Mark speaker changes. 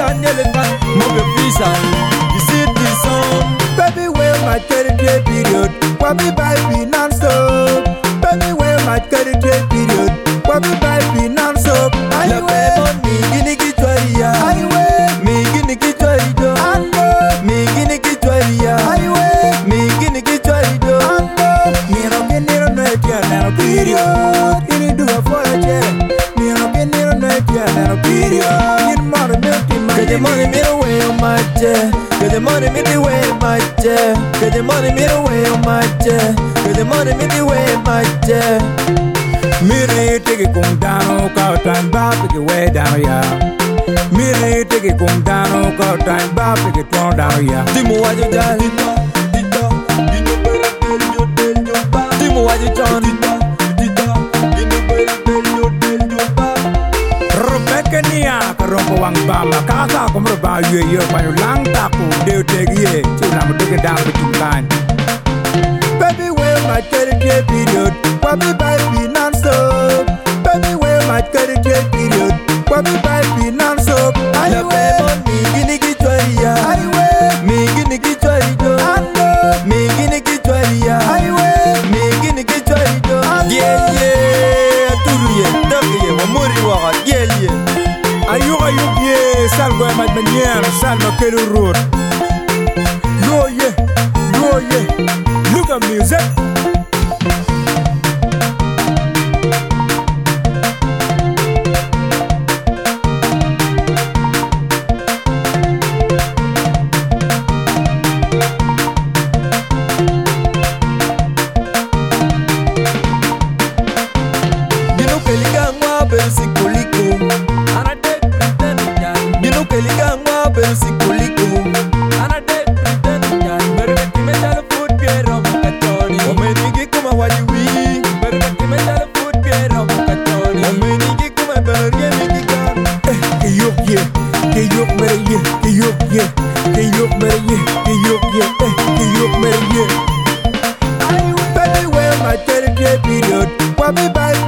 Speaker 1: an elephant, move your fish and you see this song.
Speaker 2: Baby, where my 30-day period? Wabi baby non-stop. Baby, where my 30-day period? Wabi baby non-stop.
Speaker 1: La belle mi gini kitwaria. Mi gini kitwarido. Mi gini kitwaria. Mi gini kitwarido.
Speaker 2: Miro genero no etia nero period. Ini dua for a jet. Miro genero no etia nero period. In more milky man.
Speaker 1: Get the money me away on my jet. Get the money me the way my jet. Get the money me away on my jet. Get the money me the way my jet.
Speaker 2: Miri take it come down, go time back, take it way down, yeah. Miri take it come down, go time back, take it turn down, yeah.
Speaker 1: Dis-moi what you done. Dis-moi what you done.
Speaker 2: Rebecca Nia, Karombo Wang Bama, Kaka, come about you, when you lang taku, they'll take ye, till I'm taking down the kind. Baby, where my 30-day period? Wabi baby non-stop. Baby, where my 30-day period? Wabi baby non-stop.
Speaker 1: La belle mi gini kitwaria. Mi gini kitwarido. Mi gini kitwaria. Mi gini kitwarido. Yeah yeah, turuye, takiye, wamuri waka. Yeah yeah.
Speaker 2: Ayuk ye, salgo ma manyer, salmo kelu road. Yo ye, look at music. Baby, where my 30-day period? Wabi baby